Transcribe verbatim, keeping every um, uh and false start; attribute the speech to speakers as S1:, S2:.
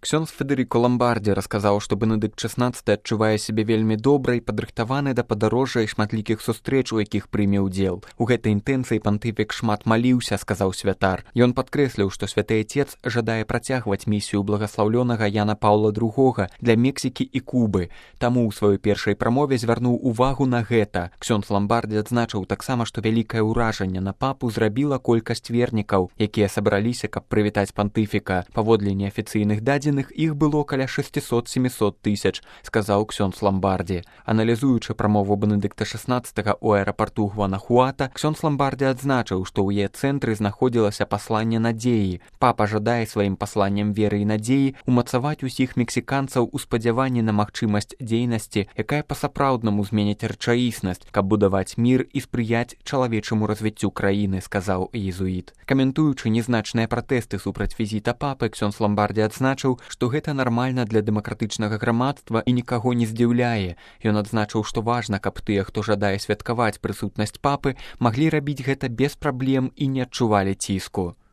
S1: Ксёндз Федэрыка Ламбардзі расказаў, што Бенедыкт шаснаццаты адчувае сябе вельмі добра і падрыхтаваны да падарожжа і шматлікіх сустрэч, у якіх прыме ўдзел. У гэтай інтэнцыі пантыфік шмат маліўся, сказаў святар. Ён падкрэсліў, што святы Отец жадае працягваць місію благаслаўлёнага Яна Паўла другога для Мексікі і Кубы. Таму ў сваёй першай прамове звярнуў увагу на гэта. Ксёндз Ламбардзі адзначыў таксама, што вялікае ўражанне на папу зрабіла колькасць вернікаў, якія сабраліся, каб прывітаць пантыфіка. Паводле неафіцыйных дадзеных іх было каля шэсцісот-сямісот тысяч, сказаў ксёндз Ламбардзі. Аналізуючы прамову Бенедыкта шаснаццатага ў аэрапарту Гванахуата, ксёндз Ламбардзі адзначыў, што ў яе цэнтры знаходзілася пасланне надзеі. Папа жадае сваім пасланнем веры і надзеі умацаваць усіх мексіканцаў у спадзяванні на магчымасць дзейнасці, якая па-сапраўднаму зменіць рэчаіснасць, каб будаваць мір і спрыяць чалавечаму развіццю краіны, сказаў езуіт. Каментуючы незначныя пратэсты супраць візіта папы, ксёндз Ламбардзі адзначыў, што гэта нармальна для дэмакратычнага грамадства і нікаго не здзіўляе. Ён адзначыў, што важна, каб тыя, хто жадае святкаваць прысутнасць папы, маглі рабіць гэта без праблем і не адчувалі ціску.